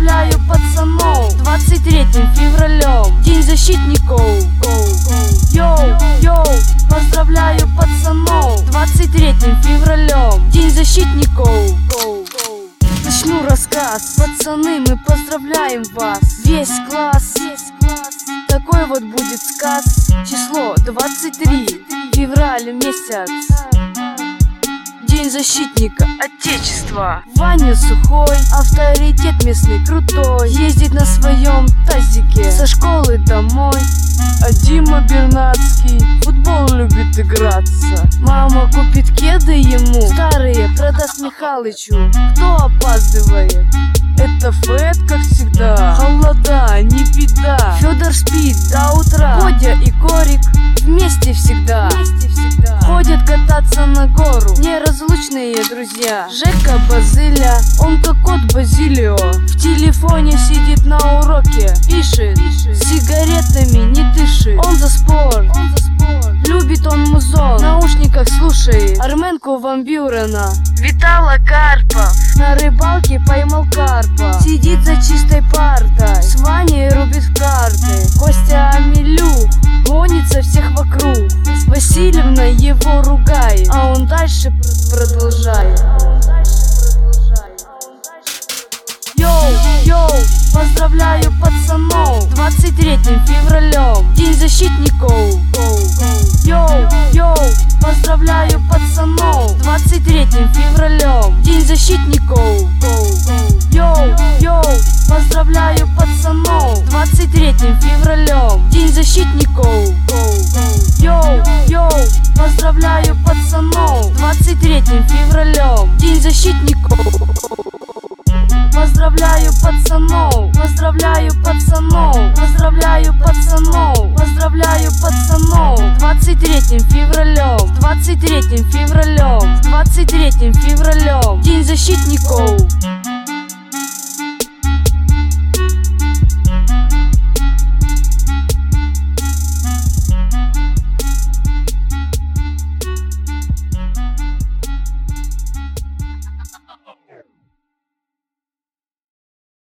Поздравляю пацанов 23 февралем, День защитников. Йоу, поздравляю пацанов 23 февралем, День защитников. Начну рассказ, пацаны, мы поздравляем вас, весь класс. Такой вот будет сказ. Число 23, февраль месяц, День защитника Отечества. Ваня сухой, авторитет местный крутой, ездит на своем тазике со школы домой. А Дима Бернацкий в футбол любит играться. Мама купит кеды ему, старые продаст Михалычу. Кто опаздывает? Это Фэт, как всегда. Холода, не беда. Федор спит до утра. Бодя и Корик вместе всегда. Ходят кататься на гору неразлучные друзья. Жека Базиля, он как кот Базилио. В телефоне сидит на уроке, пишет, сигаретами не дышит. Он за спорт, любит он музон, в наушниках слушает Арменку Ван Бюрена. Витала Карпов на рыбалке поймал карпа, сидит за чистой партой, с Ваней рубит в карты. Костя Амелюх гонится всех вокруг, Васильевна его ругает, а он дальше продолжает. Йоу, поздравляю пацанов 23 февралем, День защитников. Йоу, поздравляю пацанов 23 февралем, День защитников. Йоу, поздравляю пацанов 23 февралем, День защитников. Йоу, поздравляю пацанов 23 февралем, День защитников. Поздравляю пацанов, поздравляю пацанов, поздравляю пацанов, поздравляю пацанов 23 февралем, 23 февралем, 23 февралем, День защитников.